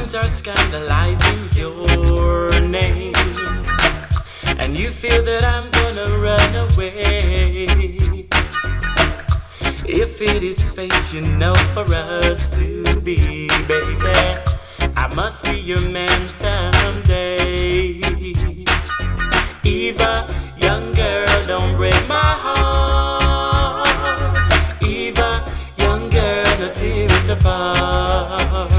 friends are scandalizing your name, and you feel that I'm gonna run away. If it is fate, you know, for us to be, baby, I must be your man someday. Eva, young girl, don't break my heart. Eva, young girl, no tear it apart.